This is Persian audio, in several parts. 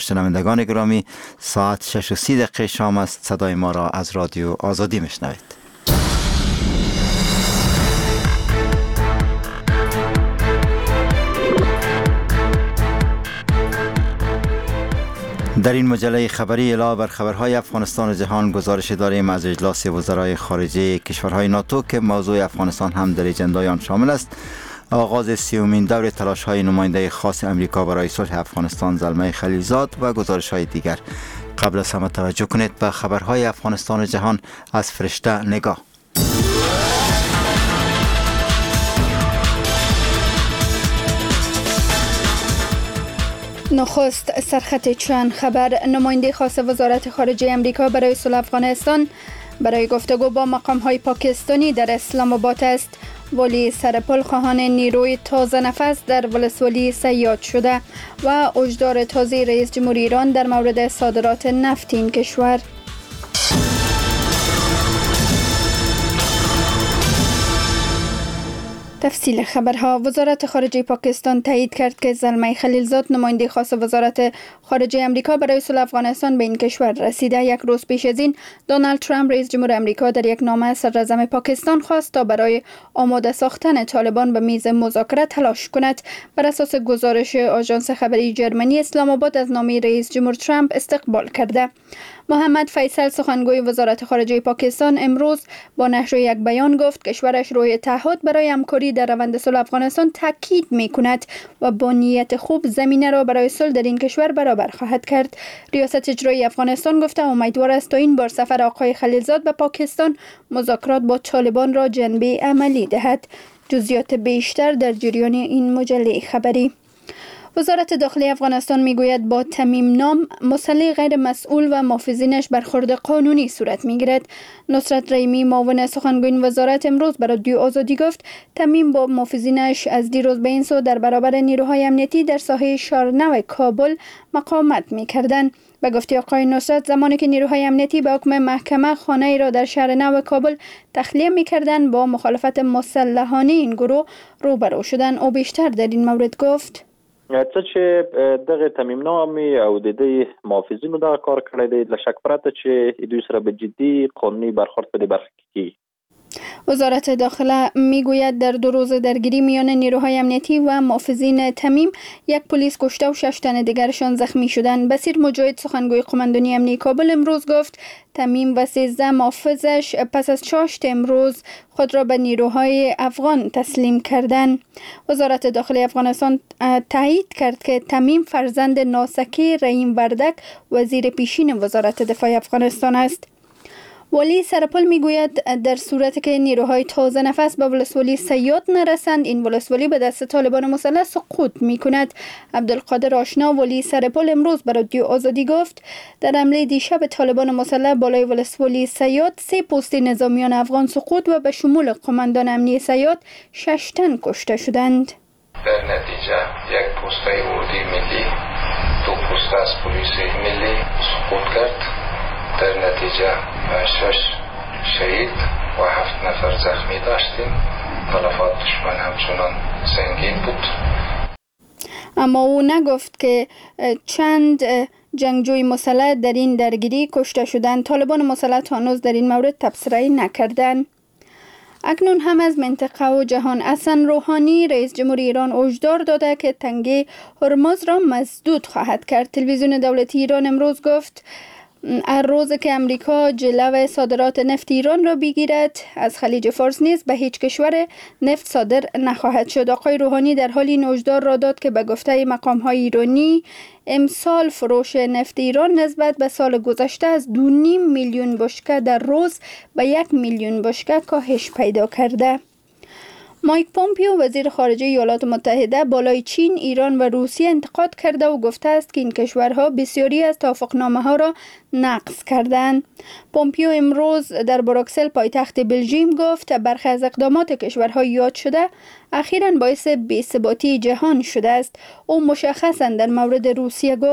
شنوندگان گرامی، ساعت 6:30 شام است. صدای ما را از رادیو آزادی میشنوید. در این مجله خبری علاوه بر خبرهای افغانستان و جهان گزارش داریم از اجلاس وزرای خارجه کشورهای ناتو که موضوع افغانستان هم در اجندای آن شامل است. آغاز 30مین دور تلاش‌های نماینده خاص امریکا برای صلح افغانستان زلمه خلیلزاد و گزارش‌های دیگر. قبل از همه توجه کنید به خبرهای افغانستان و جهان از فرشته نگاه. نخست سرخط چند خبر. نماینده خاص وزارت خارجه امریکا برای صلح افغانستان برای گفتگو با مقام‌های پاکستانی در اسلام آباد است. ولی سرپل خواهان نیروی تازه نفس در ولسوالی صیاد شده و هشدار تازه رئیس جمهور ایران در مورد صادرات نفت این کشور. تفصیل خبرها. وزارت خارجه پاکستان تایید کرد که زلمه خلیلزاد نماینده خاص وزارت خارجه امریکا برای صلح افغانستان به این کشور رسیده. یک روز پیش از این دونالد ترامپ رئیس جمهور امریکا در یک نامه صدراعظم پاکستان خواست تا برای آماده ساختن طالبان به میز مذاکره تلاش کند. بر اساس گزارش آژانس خبری جرمنی، اسلام آباد از نامه رئیس جمهور ترامپ استقبال کرده. محمد فیصل سخنگوی وزارت خارجه پاکستان امروز با نشر یک بیان گفت کشورش روی تعهد برای همکاری در روند صلح افغانستان تاکید می‌کند و با نیت خوب زمینه را برای صلح در این کشور برابر خواهد کرد. ریاست اجرایی افغانستان گفته امیدوار است تا این بار سفر آقای خلیلزاد به پاکستان مذاکرات با طالبان را جنبه عملی دهد. جزئیات بیشتر در جریان این مجله خبری. وزارت داخلی افغانستان میگوید با تمیم نام مسلح غیر مسئول و محافظینش برخورد قانونی صورت میگیرد. نصرت رحیمی معاون سخنگوی وزارت امروز برای رادیو آزادی گفت تمیم با محافظینش از دیروز به این سو در برابر نیروهای امنیتی در ساحه شارنو کابل مقاومت میکردند. به گفته آقای نصرت زمانی که نیروهای امنیتی به حکم محکمه خانه ای را در شهر نو کابل تخلیه میکردند با مخالفت مسلحانه این گروه روبرو شدند. او بیشتر در این مورد گفت څه چې دغه تمیم نامې او د دې محافظینو دغه کار کړی دی له شک پرته چې دوی سره به جدي قانوني برخورد په دې برخه کې کیږي. وزارت داخله میگوید در 2 روز درگیری میان نیروهای امنیتی و محافظین تمیم یک پلیس کشته و 6 تن دیگرشان زخمی شدند. بصیر مجاهد سخنگوی قماندانی امنیتی کابل امروز گفت تمیم و 13 محافظش پس از چاشت امروز خود را به نیروهای افغان تسلیم کردند. وزارت داخلی افغانستان تایید کرد که تمیم فرزند ناسکی رحیم وردک وزیر پیشین وزارت دفاع افغانستان است. ولی سرپل میگوید در صورتی که نیروهای تازه نفس به ولسوالی صیاد نرسند این ولسوالی به دست طالبان مسلح سقوط میکند. عبدالقادر آشنا ولی سرپل امروز برای رادیو آزادی گفت در حمله دیشب طالبان مسلح بالای ولسوالی صیاد 3 پست نظامیان افغان سقوط و به شمول قماندان امنیتی صیاد 6 تن کشته شدند. در نتیجه یک پست اردوی ملی 2 پست از پلیس ملی سقوط کرد. در نتیجه 6 شهید و 7 نفر زخمی داشتیم. تلفات دشمن همچنان سنگین بود. اما او نگفت که چند جنگجوی مسلح در این درگیری کشته شدند. طالبان مسلح هنوز در این مورد تبصره نکردند. اکنون هم از منطقه و جهان. حسن روحانی رئیس جمهور ایران هشدار داده که تنگه هرمز را مسدود خواهد کرد. تلویزیون دولتی ایران امروز گفت هر روز که امریکا جلو صادرات نفت ایران را بگیرد از خلیج فارس نیز به هیچ کشور نفت صادر نخواهد شد. آقای روحانی در حال این هشدار را داد که به گفته مقام‌های ایرانی امسال فروش نفت ایران نسبت به سال گذشته از 2.5 میلیون بشکه در روز به 1 میلیون بشکه کاهش پیدا کرده. مایک پومپیو وزیر خارجه ایالات متحده بالای چین، ایران و روسیه انتقاد کرده و گفته است که این کشورها بسیاری از توافقنامه‌ها را نقض کردند. پومپیو امروز در بروکسل پایتخت بلژیم گفت برخی از اقدامات کشورهای یاد شده اخیراً باعث بی‌ثباتی جهان شده است. او مشخصاً در مورد روسیه گفت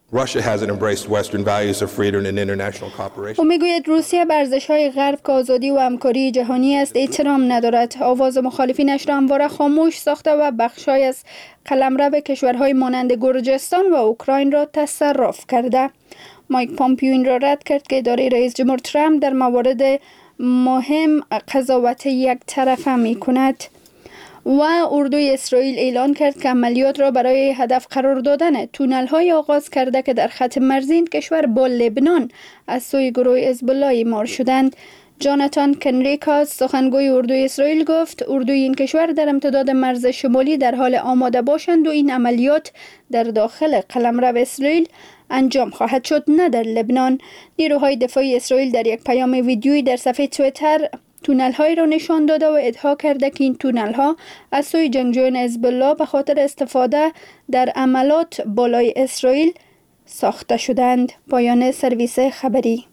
Russia hasn't embraced Western values of freedom and international cooperation. او میگوید روسیه به ارزش‌های غرب که آزادی و همکاری جهانی است احترام ندارد. آواز مخالفینش را همواره خاموش ساخته و بخشای از قلمرو کشورهای مانند گرجستان و اوکراین را تصرف کرده. مایک پامپیو این را رد کرد که اداره رئیس جمهور ترامپ در موارد مهم قضاوت یک طرفه می کند. و اردوی اسرائیل اعلان کرد که عملیات را برای هدف قرار دادن تونل های آغاز کرده که در خط مرزی این کشور با لبنان از سوی گروه حزب الله اعمار شدند. جاناتان کنریکاس سخنگوی اردوی اسرائیل گفت اردوی این کشور در امتداد مرز شمالی در حال آماده باشند و این عملیات در داخل قلمرو اسرائیل انجام خواهد شد نه در لبنان. نیروهای دفاعی اسرائیل در یک پیام ویدیویی در صفحه توییتر تونل های را نشان داده و ادعا کرده که این تونل ها از سوی جنگجویان حزب الله به خاطر استفاده در عملات بالای اسرائیل ساخته شدند. پایان سرویس خبری.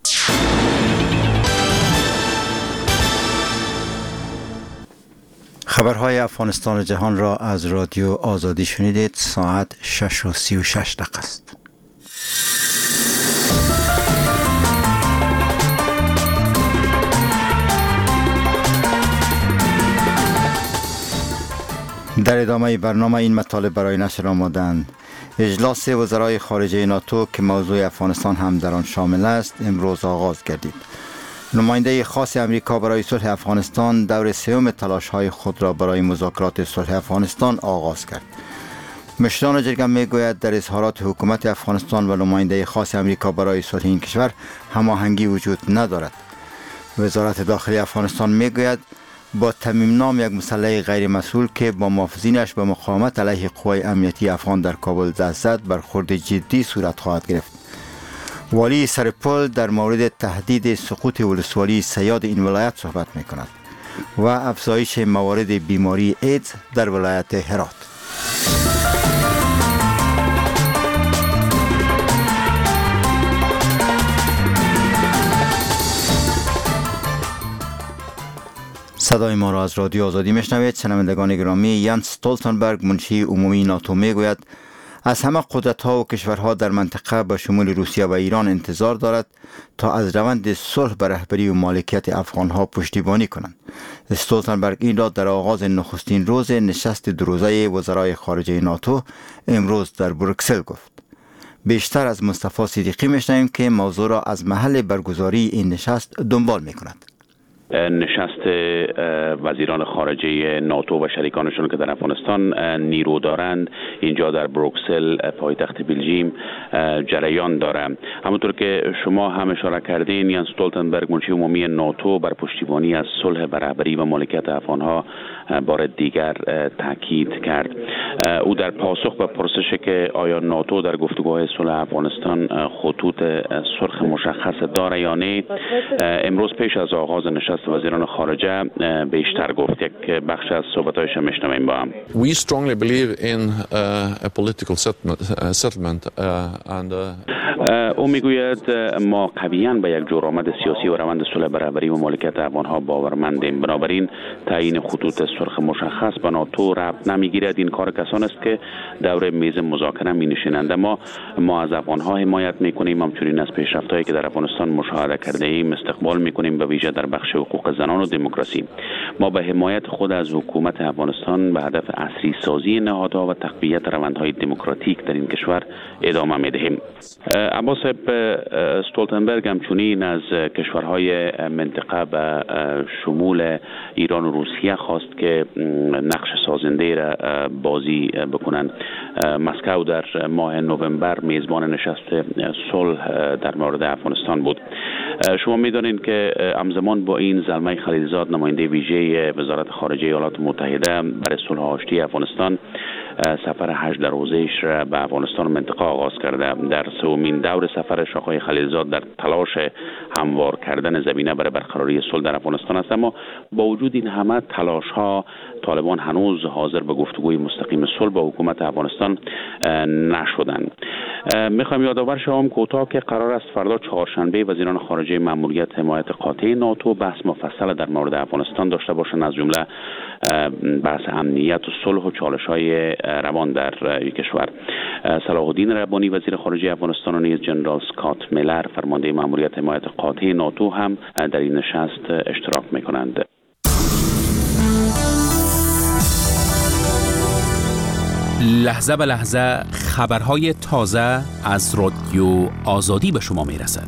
خبرهای افغانستان و جهان را از رادیو آزادی شنیدید. ساعت 6:36 است. در ادامه برنامه این مطالب برای نشر آمدند. اجلاس وزرای خارجه ناتو که موضوع افغانستان هم در آن شامل است امروز آغاز گردید. نماینده خاص امریکا برای صلح افغانستان دور سوم تلاش‌های خود را برای مذاکرات صلح افغانستان آغاز کرد. مشران جرگه میگوید در اظهارات حکومت افغانستان و نماینده خاص امریکا برای صلح این کشور هماهنگی وجود ندارد. وزارت داخلی افغانستان میگوید با تمیم نام یک مسلح غیر مسئول که با محافظینش به مقاومت علیه قوای امنیتی افغان در کابل دست زد برخورد جدی صورت خواهد گرفت. والی سرپل در مورد تهدید سقوط ولسوالی صیاد این ولایت صحبت می کند و افزایش موارد بیماری ایدز در ولایت هرات. صدای ما را از رادیو آزادی میشنوید. شنوندگان گرامی، یانس استولتنبرگ منشی عمومی ناتو میگوید از همه قدرت‌ها و کشورها در منطقه به شمول روسیه و ایران انتظار دارد تا از روند صلح به رهبری و مالکیت افغانها پشتیبانی کنند. استولتنبرگ این را در آغاز نخستین روز نشست دوروزه وزرای خارجه ناتو امروز در بروکسل گفت. بیشتر از مصطفی صدیقی میشنویم که موضوع را از محل برگزاری این نشست دنبال میکند. نشست وزیران خارجه ناتو و شریکانشون که در افغانستان نیرو دارند اینجا در بروکسل پایتخت بلژیم جریان داره. همونطور که شما هم اشاره کردین، یانس استولتنبرگ منشی عمومی ناتو بر پشتیبانی از صلح بر رهبری و مالکیت افغانها بار دیگر تاکید کرد. او در پاسخ به پرسش که آیا ناتو در گفتگوهای صلح افغانستان خطوط سرخ مشخص داره یا نه، امروز پیش از آغاز نشست وزیران خارجه بیشتر گفت. یک بخش از صحبتایش میشنویم با هم. We strongly believe in a political settlement and او میگوید ما قویاً به یک جرأت سیاسی و روند صلح برابری و مالکیت افغانها باورمندیم. بنابراین تعیین خطوط سرخ مشخص به ناتو ربط نمیگیرد. این کار کسان است که دور میز مذاکره می نشینند. ما از افغانها حمایت میکنیم، همچنین از پیشرفت‌هایی که در افغانستان مشاهده کرده ایم استقبال میکنیم، به ویژه در بخش حقوق زنان و دموکراسی. ما به حمایت خود از حکومت افغانستان به هدف عصری سازی نهادها و تقویت روندهای دموکراتیک در این کشور ادامه میدهیم. عباس استولتنبرگ همچنین از کشورهای منطقه به شمول ایران و روسیه خواست که نقش سازنده را بازی بکنند. مسکو در ماه نوامبر میزبان نشست صلح در مورد افغانستان بود. شما میدانید که همزمان با این زلمه خلیلزاد نماینده ویژه وزارت خارجه ایالات متحده برای صلح آشتی افغانستان سفر 18 روزه‌اش را به افغانستان و منطقه آغاز کرده. در سومین دور سفرش آقای خلیلزاد در تلاش هموار کردن زمینه برای برقراری صلح در افغانستان است. اما با وجود این همه تلاش ها، طالبان هنوز حاضر به گفتگوی مستقیم صلح با حکومت افغانستان نشدند. میخوام یادآور شوم کوتاه که قرار است فردا چهارشنبه وزیران خارجه مأموریت حمایت قاطع ناتو بحث مفصل در مورد افغانستان داشته باشند، از جمله بحث امنیت و صلح و چالش‌های روان در این کشور. صلاح الدین ربانی وزیر خارجه افغانستان و نیز جنرال اسکات میلر فرمانده مأموریت حمایت قاطع ناتو هم در این نشست اشتراک می‌کنند. لحظه به لحظه خبرهای تازه از رادیو آزادی به شما میرسد.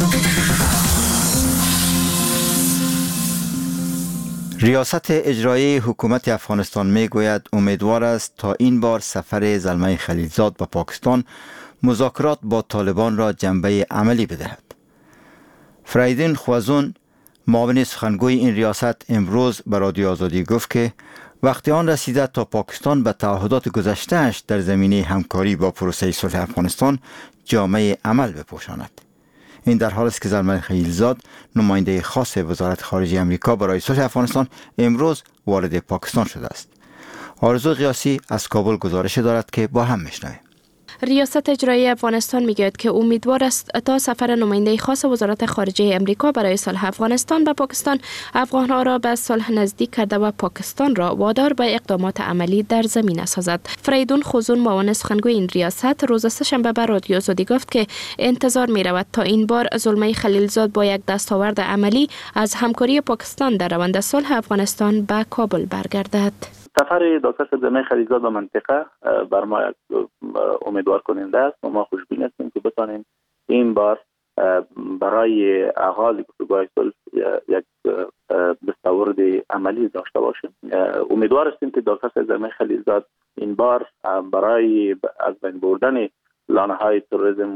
ریاست اجرایی حکومت افغانستان میگوید امیدوار است تا این بار سفر زلمه خلیلزاد به پاکستان مذاکرات با طالبان را جنبه عملی بدهد. فریدون خوازون معاون سخنگوی این ریاست امروز به رادیو آزادی گفت که وقتی آن رسیده تا پاکستان به تعهدات گذشته‌اش در زمینه همکاری با پروسه صلح افغانستان جامعه عمل بپوشاند. این در حالی است که زلمه خلیلزاد نماینده خاص وزارت خارجه آمریکا برای صلح افغانستان امروز وارد پاکستان شده است. آرزو قیاسی از کابل گزارش دارد که با هم میشنویم. ریاست اجرایی افغانستان میگوید که امیدوار است تا سفر نماینده خاص وزارت خارجه امریکا برای صلح افغانستان به پاکستان افغانها را به صلح نزدیک کرده و پاکستان را وادار به اقدامات عملی در زمینه سازد. فریدون خوزون معاون سخنگوی این ریاست روز سه‌شنبه به رادیو آزادی گفت که انتظار می رود تا این بار زلمه خلیلزاد با یک دستاورد عملی از همکاری پاکستان در روند صلح افغانستان به کابل برگردد. سفر دکتر زلمه خلیلزاد به منطقه بر ما امیدوار کننده است و ما خوشبین هستیم که بتانیم این بار برای آغاز گفتگوهای صلح یک دستاورد عملی داشته باشیم. امیدوار هستیم که دکتر زلمه خلیلزاد این بار برای از بین بردن لانه‌های تروریسم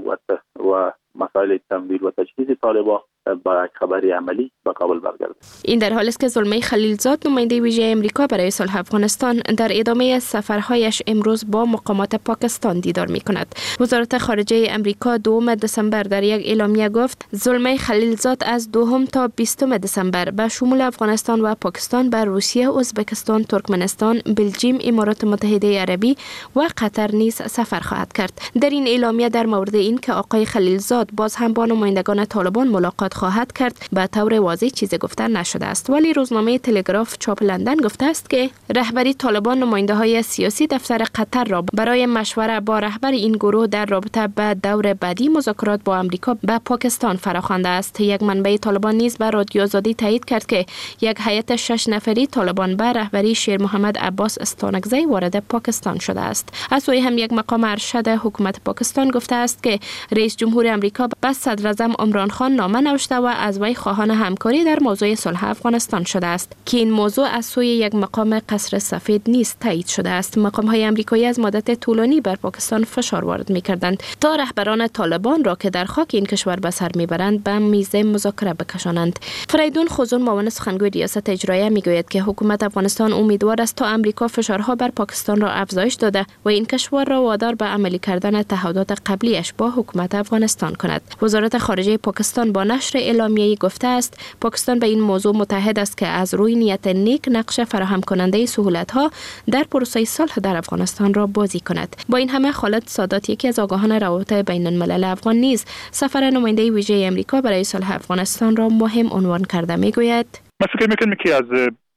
و مسائل تمویل و تجهیز طالبان با یک خبری عملی به کابل برگرده. این در حالی است که زلمه خلیلزاد نماینده ویژه امریکا برای صلح افغانستان در ادامه سفرهایش امروز با مقامات پاکستان دیدار می‌کند. وزارت خارجه امریکا 2 دسامبر در یک اعلامیه گفت زلمه خلیلزاد از 2 تا 20 دسامبر به شمول افغانستان و پاکستان به روسیه، ازبکستان، ترکمنستان، بلژیم، امارات متحده عربی و قطر نیز سفر خواهد کرد. در این اعلامیه در مورد این که آقای خلیلزاد باز هم با نمایندگان طالبان ملاقات خواهد کرد به طور واضح چیزی گفته نشده است، ولی روزنامه تلگراف چاپ لندن گفته است که رهبری طالبان نماینده‌های سیاسی دفتر قطر را برای مشوره با رهبر این گروه در رابطه به دور بعدی مذاکرات با آمریکا به پاکستان فراخوانده است. یک منبع طالبان نیز به رادیو آزادی تایید کرد که یک هیئت 6 نفری طالبان به رهبری شیر محمد عباس استانکزی وارد پاکستان شده است. از سوی هم یک مقام ارشد حکومت پاکستان گفته است که رئیس جمهور آمریکا به صدر اعظم عمران خان نامه نوشته و از وی خواهان همکاری در موضوع صلح افغانستان شده است که این موضوع از سوی یک مقام قصر سفید نیز تایید شده است. مقام‌های آمریکایی از مدت طولانی بر پاکستان فشار وارد می‌کردند تا رهبران طالبان را که در خاک این کشور به سر می‌برند به میز مذاکره بکشانند. فریدون خوزون معاون سخنگوی ریاست اجرایی میگوید که حکومت افغانستان امیدوار است تا آمریکا فشارها بر پاکستان را افزایش داده و این کشور را وادار به عملی کردن تعهدات قبلیش با حکومت افغانستان کند. وزارت خارجه پاکستان با نشر اعلامیه‌ای گفته است پاکستان به این موضوع متحد است که از روی نیت نیک نقش فراهم کننده سهولت‌ها در پروسه صلح در افغانستان را بازی کند. با این همه خالد سادات یکی از آگاهان روابط بین الملل افغان نیز سفر نماینده ویژه امریکا برای صلح افغانستان را مهم عنوان کرده میگوید ما فکر می‌کنم که از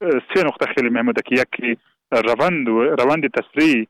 3 نقطه خیلی مهمه که یکی روند تسریع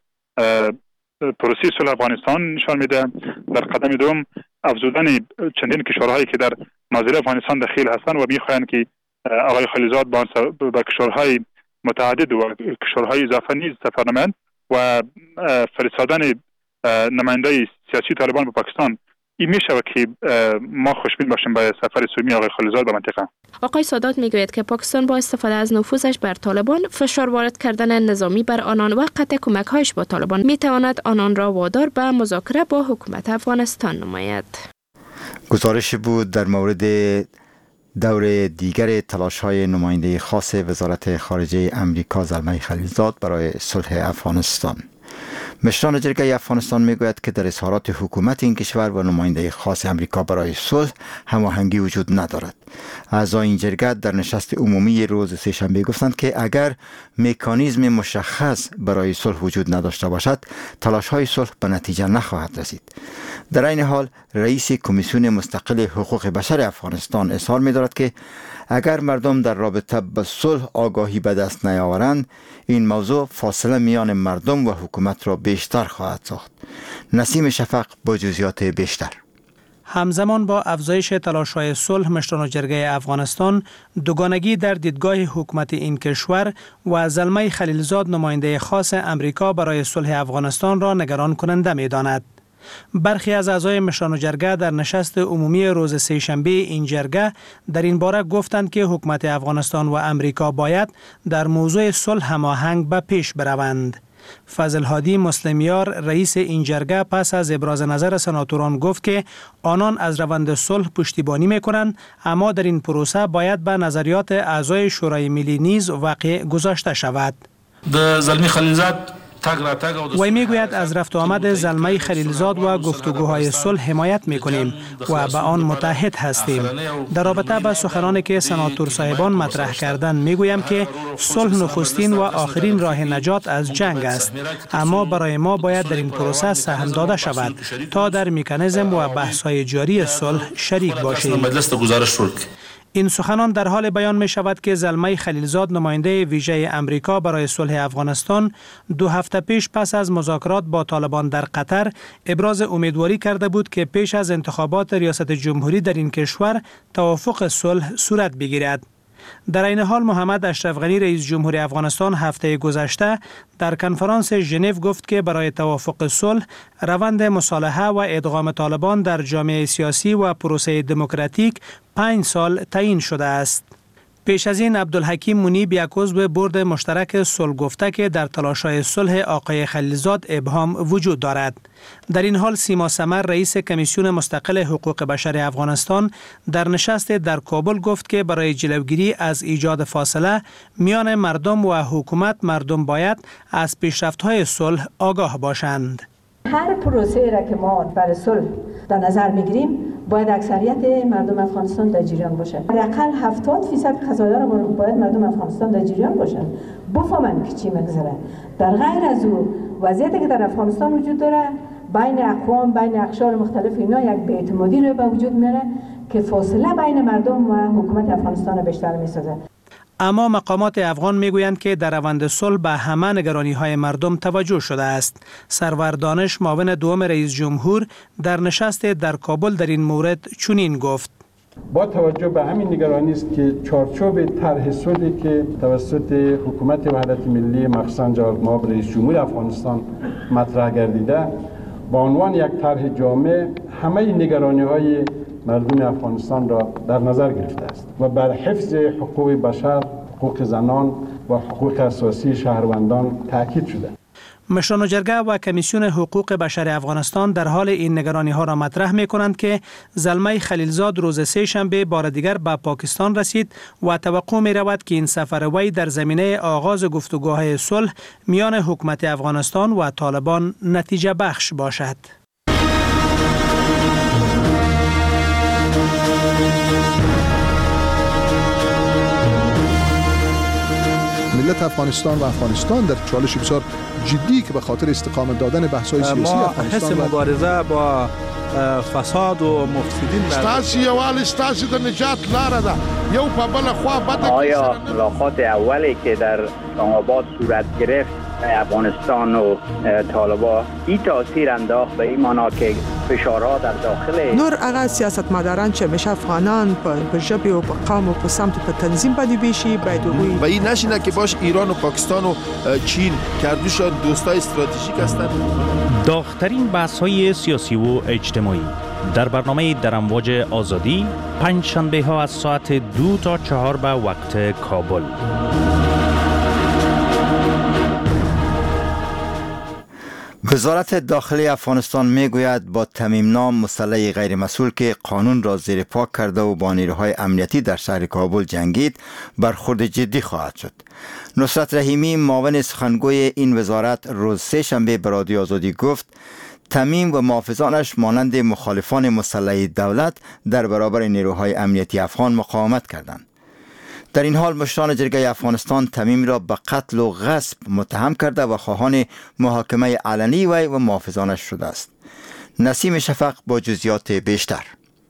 پروسه صلح افغانستان نشان میده، در قدم دوم افزودن چندین کشورهایی که در ناظر افغانستان دخیل هستند و میخواهند که آقای خلیلزاد با کشورهای متعدد و کشورهای اضافه نیز سفر نمایند و فرستادن نماینده سیاسی طالبان به پاکستان این میشه که ما خوشبین باشیم به سفر سومی آقای خلیلزاد به منطقه. آقای سادات میگوید که پاکستان با استفاده از نفوذش بر طالبان، فشار وارد کردن نظامی بر آنان و قطع کمک‌هایش با طالبان میتواند آنان را وادار به مذاکره با حکومت افغانستان نماید. گزارش بود در مورد دور دیگر تلاش‌های نماینده خاص وزارت خارجه آمریکا زلمه خلیلزاد برای صلح افغانستان. مشران جرگه افغانستان میگوید که در اظهارات حکومت این کشور و نماینده خاص امریکا برای صلح هماهنگی وجود ندارد. اعضای این جرگه در نشست عمومی روز سه‌شنبه گفتند که اگر مکانیزم مشخص برای صلح وجود نداشته باشد، تلاش‌های صلح به نتیجه نخواهد رسید. در این حال رئیس کمیسیون مستقل حقوق بشر افغانستان اظهار می‌دارد که اگر مردم در رابطه با صلح آگاهی به دست نیاورند، این موضوع فاصله میان مردم و حکومت را بیشتر خواهد ساخت. نسیم شفق با جزئیات بیشتر. همزمان با افزایش تلاش‌های صلح، مشران جرگه افغانستان دوگانگی در دیدگاه حکومت این کشور و زلمه خلیلزاد نماینده خاص امریکا برای صلح افغانستان را نگران کننده می‌داند. برخی از اعضای مشران جرگه در نشست عمومی روز سه‌شنبه این جرگه در این باره گفتند که حکومت افغانستان و امریکا باید در موضوع صلح هماهنگ به پیش بروند. فضل هادی مسلمیار رئیس این جرگه پس از ابراز نظر سناتوران گفت که آنان از روند صلح پشتیبانی می‌کنند، اما در این پروسه باید به نظریات اعضای شورای ملی نیز واقع گذاشته شود. زلمی خلیلزاد وی میگوید از رفت و آمد زلمه خلیلزاد و گفتگوهای صلح حمایت میکنیم و به آن متحد هستیم. در رابطه با سخنانی که سناتور صاحبان مطرح کردند میگویم که صلح نخستین و آخرین راه نجات از جنگ است، اما برای ما باید در این پروسه سهم داده شود تا در مکانیزم و بحث‌های جاری صلح شریک باشیم. این سخنان در حال بیان می شود که زلمه خلیلزاد نماینده ویژه امریکا برای صلح افغانستان 2 هفته پیش پس از مذاکرات با طالبان در قطر ابراز امیدواری کرده بود که پیش از انتخابات ریاست جمهوری در این کشور توافق صلح صورت بگیرد. در این حال محمد اشرف غنی رئیس جمهور افغانستان هفته گذشته در کنفرانس ژنو گفت که برای توافق صلح روند مصالحه و ادغام طالبان در جامعه سیاسی و پروسه دموکراتیک 5 سال تعیین شده است. پیش از این عبدالحکیم منیب یک عضو بورد مشترک صلح گفته که در تلاش‌های صلح آقای خلیلزاد ابهام وجود دارد. در این حال سیما سمر رئیس کمیسیون مستقل حقوق بشر افغانستان در نشست در کابل گفت که برای جلوگیری از ایجاد فاصله میان مردم و حکومت، مردم باید از پیشرفت‌های صلح آگاه باشند. هر پروسه را که ما برای صلح در نظر میگیریم باید اکثریت مردم افغانستان در جریان باشه. حداقل 70% قضایا را باید مردم افغانستان در جریان باشن، بفهمن که چی میگذره. در غیر از او وضعیتی که در افغانستان وجود داره بین اقوام، بین اقشار مختلف، اینا یک بی‌اعتمادی رو به وجود میاره که فاصله بین مردم و حکومت افغانستان بیشتر میسازه. اما مقامات افغان میگویند که در روند صلح به همه نگرانی‌های مردم توجه شده است. سرور دانش معاون دوم رئیس جمهور در نشست در کابل در این مورد چنین گفت: با توجه به همین نگرانی است که چارچوب طرح صلحی که توسط حکومت وحدت ملی مخصوصاً جناب رئیس جمهور افغانستان مطرح گردیده با عنوان یک طرح جامع همه نگرانی‌های مردم افغانستان را در نظر گرفته است و بر حفظ حقوق بشر، حقوق زنان و حقوق اساسی شهروندان تاکید شده. مشران جرگه و کمیسیون حقوق بشر افغانستان در حال این نگرانی ها را مطرح می کنند که زلمه خلیلزاد روز سه‌شنبه بار دیگر به پاکستان رسید و توقع می رود که این سفر وی در زمینه آغاز گفتگوهای صلح میان حکومت افغانستان و طالبان نتیجه بخش باشد. ملت افغانستان و افغانستان در چالش بسیار جدی که به خاطر استقامت دادن بحث‌های سیاسی افغانستان ما حس مبارزه با فساد و مفسدین ستاسو یوال ستاسو د نجات لاره ده یو په بل خوا بده. آیا ملاقات اولی که در اسلام آباد صورت گرفت افغانستان و طالبان این تاثیر انداخت به این معنا که فشارها در داخل نور هغه سیاستمداران چې همیشه افغانان په ژبې او په قوم او په سمت په تنظیم باندې بیشي باید وګوري و این نشینه که باش ایران و پاکستان و چین کردوشان دوستای استراتژیک هستند. داغ‌ترین بحث‌های سیاسی و اجتماعی در برنامه در امواج آزادی پنج شنبه ها از ساعت 2 تا 4 به وقت کابل. وزارت داخلی افغانستان میگوید با تمیم نام مسلح غیر مسئول که قانون را زیر پا کرده و با نیروهای امنیتی در شهر کابل جنگید برخورد جدی خواهد شد. نصرت رحیمی معاون سخنگوی این وزارت روز سه‌شنبه به رادیو آزادی گفت تمیم و محافظانش مانند مخالفان مسلح دولت در برابر نیروهای امنیتی افغان مقاومت کردند. در این حال مشران جرگه افغانستان تمیم را به قتل و غصب متهم کرده و خواهان محاکمه علنی وی و محافظانش شده است. نسیم شفق با جزئیات بیشتر.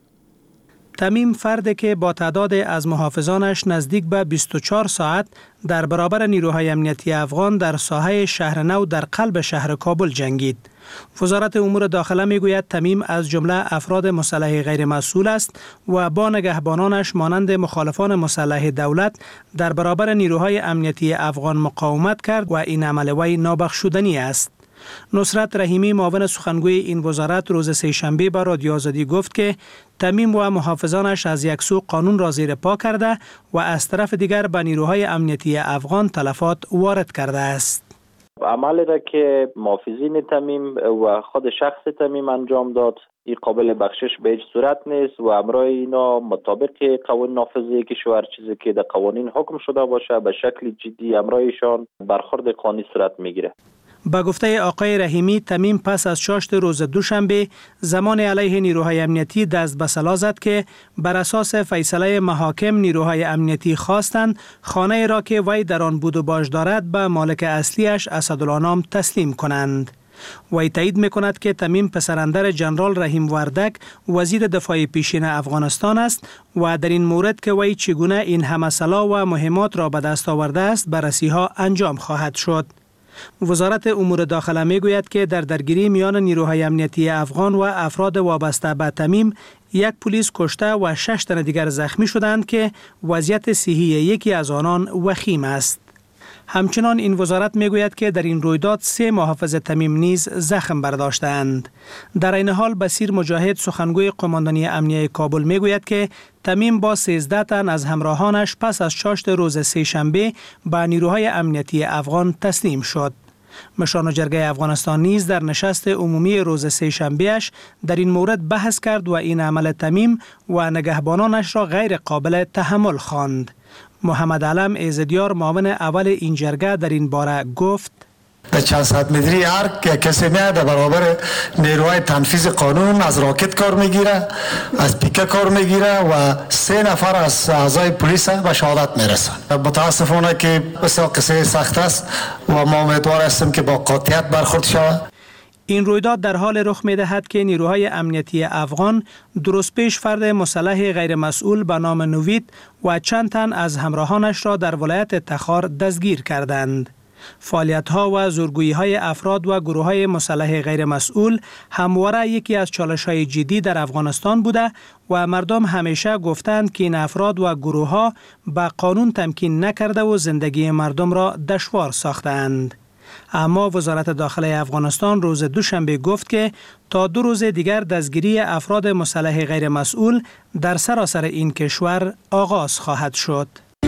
تمیم فردی که با تعداد از محافظانش نزدیک به 24 ساعت در برابر نیروهای امنیتی افغان در ساحه شهر نو در قلب شهر کابل جنگید. وزارت امور داخله میگوید تمیم از جمله افراد مسلح غیر مسئول است و با نگهبانانش مانند مخالفان مسلح دولت در برابر نیروهای امنیتی افغان مقاومت کرد و این عمل وی نابخشودنی است. نصرت رحیمی معاون سخنگوی این وزارت روز سه‌شنبه به رادیو آزادی گفت که تمیم و محافظانش از یک سو قانون را زیر پا کرده و از طرف دیگر به نیروهای امنیتی افغان تلفات وارد کرده است. عملی را که محافظین تمیم و خود شخص تمیم انجام داد این قابل بخشش به هیچ صورت نیست و امرای اینا مطابق قوانین نافذه کشور چیزی که در قوانین حکم شده باشه به شکل جدی امرایشان برخورد قانونی صورت میگیره. با گفته آقای رحیمی تمیم پس از چاشت روز دوشنبه زمان علیه نیروهای امنیتی دست به سلا زد که بر اساس فیصله محاکم نیروهای امنیتی خواستند خانه را که وی در آن بود و باش دارد به مالک اصلیش اسدالله نام تسلیم کنند. وی تایید میکند که تمیم پسراندر جنرال رحیم وردک وزیر دفاع پیشین افغانستان است و در این مورد که وی چگونه این همه سلاح و مهمات را به دست آورده است بررسی ها انجام خواهد شد. وزارت امور داخله میگوید که در درگیری میان نیروهای امنیتی افغان و افراد وابسته به تمیم یک پلیس کشته و 6 تن دیگر زخمی شدند که وضعیت صحی یکی از آنان وخیم است. همچنان این وزارت میگوید که در این رویداد 3 محافظ تمیم نیز زخم برداشتند. در این حال بصیر مجاهد سخنگوی قماندانی امنیه کابل میگوید که تمیم با 13 تن از همراهانش پس از چاشت روز سه‌شنبه به نیروهای امنیتی افغان تسلیم شد. مشران جرگه افغانستان نیز در نشست عمومی روز سه‌شنبه‌اش در این مورد بحث کرد و این عمل تمیم و نگهبانانش را غیر قابل تحمل خواند. محمد علم ایزدیار معاون اول این جرگه در این باره گفت در چند صد متری هر کسی میاد در برابر نیروهای تنفیذ قانون از راکت کار میگیره، از پیکه کار میگیره و 3 نفر از اعضای پلیس به شهادت میرسن. متاسفانه که بسیار قصه سخت است و ما امیدوار هستیم که با قاطعیت برخورد شود. این رویداد در حال رخ می‌دهد که نیروهای امنیتی افغان درست پیش فرد مسلح غیر مسئول به نام نوید و چند تن از همراهانش را در ولایت تخار دستگیر کردند. فعالیت‌ها و زورگویی‌های افراد و گروه‌های مسلح غیر مسئول همواره یکی از چالش‌های جدی در افغانستان بوده و مردم همیشه گفتند که این افراد و گروه‌ها به قانون تمکین نکرده و زندگی مردم را دشوار ساختند. اما وزارت داخله افغانستان روز دوشنبه گفت که تا 2 روز دیگر دستگیری افراد مسلح غیر مسئول در سراسر این کشور آغاز خواهد شد.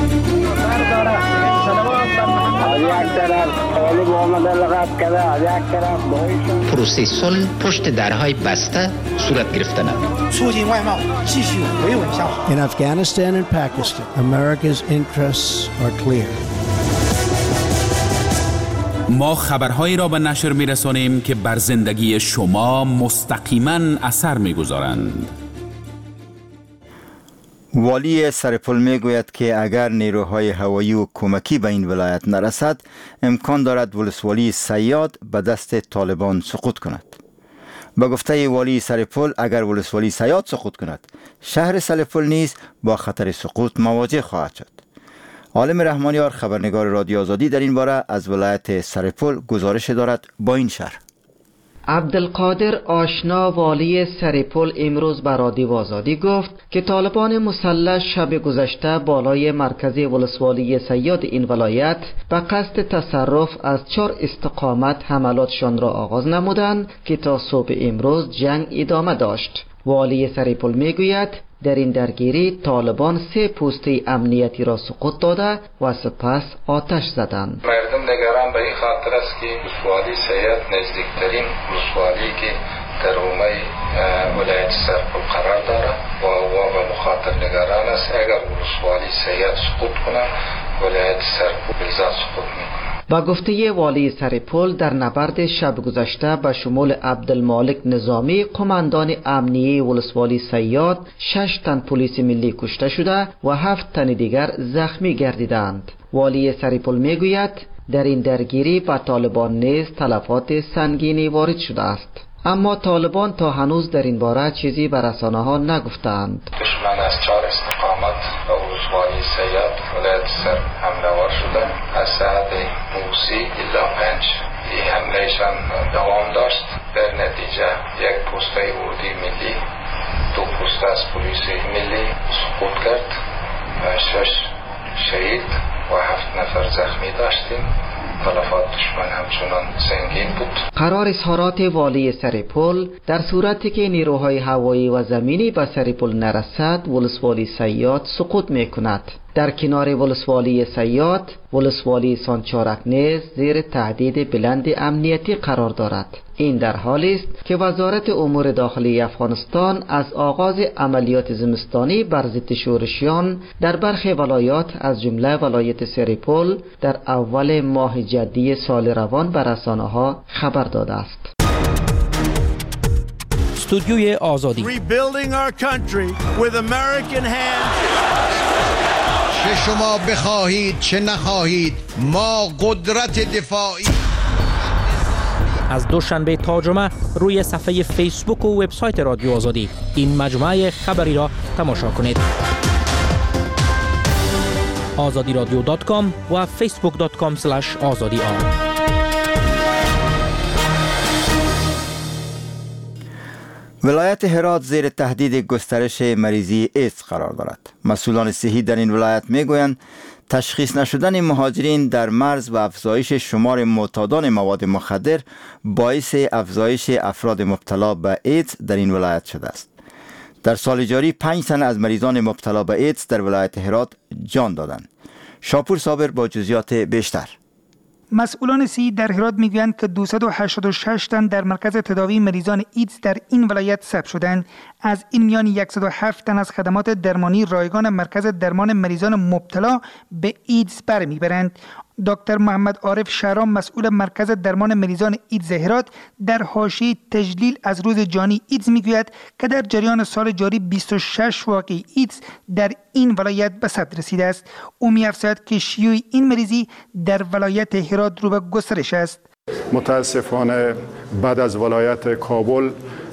پروسه صلح پشت درهای بسته صورت گرفتن. In Afghanistan and Pakistan, America's interests are clear. ما خبرهایی را به نشر می‌رسانیم که بر زندگی شما مستقیما اثر می‌گذارند. والی سرپل میگوید که اگر نیروهای هوایی و کمکی به این ولایت نرسد امکان دارد ولسوالی صیاد به دست طالبان سقوط کند. با گفته والی سرپل اگر ولسوالی صیاد سقوط کند شهر سرپل نیز با خطر سقوط مواجه خواهد شد. عالم رحمانیار خبرنگار رادیو آزادی در این باره از ولایت سرپل گزارش دارد با این شرح. عبدالقادر آشنا والی سرپل امروز به رادیو آزادی گفت که طالبان مسلح شب گذشته بالای مرکز ولسوالی صیاد این ولایت به قصد تصرف از 4 استقامت حملاتشان را آغاز نمودند که تا صبح امروز جنگ ادامه داشت. والی سرپل میگوید در این درگیری طالبان 3 پوسته امنیتی را سقوط داده و سپس آتش زدند. مردم نگران به این خاطر است که ولسوالی سید نزدیکترین ولسوالی که در حومه ولایت سرپل قرار دارد و به مخاطر نگران است اگر ولسوالی سید سقوط کنه ولایت سرپل بلزاد سقوط میکنه. با گفته والی سرپل در نبرد شب گذشته به شمول عبدالمالک نظامی قماندان امنیه ولسوالی صیاد 6 تن پلیس ملی کشته شده و 7 تن دیگر زخمی گردیدند. والی سرپل میگوید در این درگیری به طالبان نیز تلفات سنگینی وارد شده است. اما طالبان تا هنوز در این باره چیزی به رسانه‌ها نگفتند. دشمن از 4 استقامت به ولسوالی سیاد ولایت سر حمله‌آور شده. از ساعت موسی الی 5 این حملهشان دوام داشت. در نتیجه 1 پوسته اردی ملی، 2 پوسته از پلیس ملی سقوط کرد، 6 شهید و 7 نفر زخمی داشتیم. تلفات دشمن همچنان سنگین بود. قرار اظهارات والی سرپل در صورتی که نیروهای هوایی و زمینی به سرپل نرسد ولسوالی صیاد سقوط میکند. در کنار ولسوالی صیاد ولسوالی سانچارک نیز زیر تهدید بلند امنیتی قرار دارد. این در حالی است که وزارت امور داخلی افغانستان از آغاز عملیات زمستانی بر ضد شورشیان در برخی ولایات از جمله ولایت سرپل در اول ماه جدی سال روان به رسانه‌ها خبر داده است. استودیوی آزادی چه شما بخواهید چه نخواهید ما قدرت دفاعی. از دوشنبه تا جمعه روی صفحه فیسبوک و وبسایت رادیو آزادی این مجموعه خبری را تماشا کنید. azadiradio.com و facebook.com/azadi. ولایت هرات زیر تهدید گسترش مریضی ایدز قرار دارد. مسئولان صحی در این ولایت میگویند تشخیص نشدن مهاجرین در مرز و افزایش شمار معتادان مواد مخدر باعث افزایش افراد مبتلا به ایدز در این ولایت شده است. در سال جاری 5 تن از مریضان مبتلا به ایدز در ولایت هرات جان دادند. شاپور صابر با جزئیات بیشتر. مسئولان صحی در هرات میگویند که 286 تن در مرکز تداوی مریضان ایدز در این ولایت ثبت شدند. از این میان 107 تن از خدمات درمانی رایگان مرکز درمان مریضان مبتلا به ایدز برمیبرند. دکتر محمد عارف شهرام مسئول مرکز درمان مریضان ایدز هرات در حاشیه تجلیل از روز جهانی ایدز میگوید که در جریان سال جاری 26 واقعه ایدز در این ولایت به ثبت رسیده است. او می‌افزاید که شیوع این مریضی در ولایت هرات رو به گسترش است. متاسفانه بعد از ولایت کابل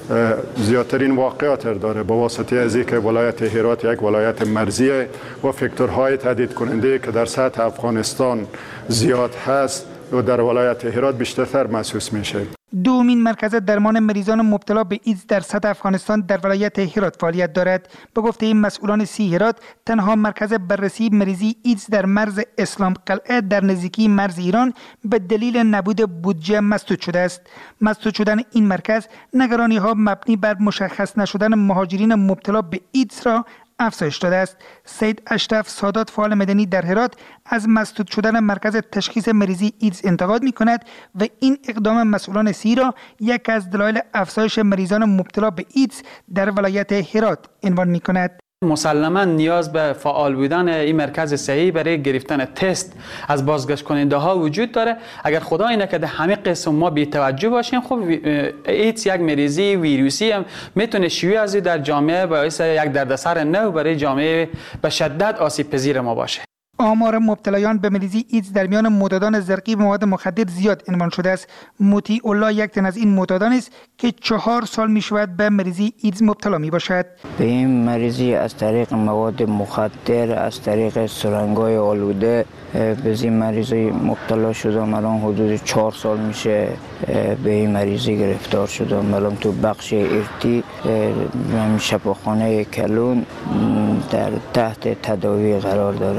زیادترین واقعات داره با واسطه از اینکه ولایت هرات یک ولایت مرزیه و فاکتورهای تهدید کننده که در سطح افغانستان زیاد هست و در ولایت هرات بیشتر محسوس میشه. دومین مرکز درمان مریضان مبتلا به ایدز در سطح افغانستان در ولایت هرات فعالیت دارد. به گفته این مسئولان صحی هرات تنها مرکز بررسی مریضی ایدز در مرز اسلام قلعه در نزدیکی مرز ایران به دلیل نبود بودجه مسدود شده است. مسدود شدن این مرکز نگرانی ها مبنی بر مشخص نشدن مهاجرین مبتلا به ایدز را افزایش داده است. سید اشرف سادات فعال مدنی در هرات از مسدود شدن مرکز تشخیص مریضی ایدز انتقاد می کند و این اقدام مسئولان صحی را یک از دلایل افزایش مریضان مبتلا به ایدز در ولایت هرات عنوان می کند. مسلما نیاز به فعال بودن این مرکز صحی برای گرفتن تست از بازگشت کننده ها وجود داره. اگر خدای نکرده همه قسم ما بی توجه باشیم، خب ایدز یک مریضی ویروسی هم میتونه شیوع از در جامعه باعث یک دردسر نو برای جامعه به شدت آسیب پذیر ما باشه. آمار مبتلایان به مریضی ایدز در میان معتادان زرقی به مواد مخدر زیاد عنوان شده است. مطیع الله یک تن از این معتادان است که 4 سال می شود به مریضی ایدز مبتلا می باشد. به این مریضی از طریق مواد مخدر، از طریق سرنگ‌های آلوده به این مریضی مبتلا شدم. الان حدود 4 سال میشه به این مریضی گرفتار شدم. الان تو بخش ارتی شفاخانه کلون در تحت تداوی قرار دارم.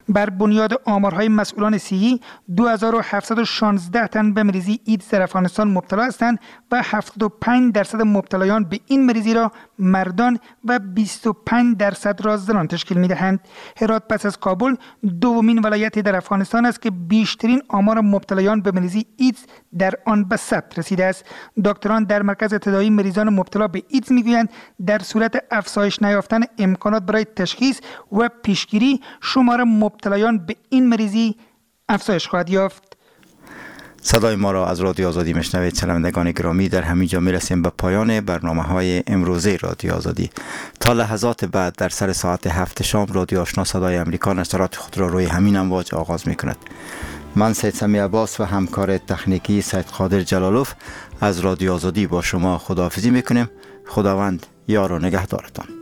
بر بنیاد آمارهای مسئولان صحی 2716 تن به مریضی ایدز در افغانستان مبتلا هستند و 75% مبتلایان به این مریضی را مردان و 25% را زنان تشکیل می‌دهند. هرات پس از کابل دومین ولایتی در افغانستان است که بیشترین آمار مبتلایان به مریضی ایدز در آن به ثبت رسیده است. دکتران در مرکز تداوی مریضان مبتلا به ایدز میگویند در صورت افزایش نیافتن امکانات برای تشخیص و پیشگیری شمار مبتلایان به این مریضی افزایش خواهد یافت. صدای ما را از رادیو آزادی میشنوید. شنوندگان گرامی، در همین جا میرسیم به پایان برنامه‌های امروزه رادیو آزادی. تا لحظات بعد در سر ساعت 7 شام رادیو آشنا صدای امریکا نشرات خود را روی همین امواج آغاز میکند. من سید سمی عباس و همکار تکنیکی سید قادر جلالوف از رادیو آزادی با شما خداحافظی میکنیم. خداوند یار و نگهدارتان.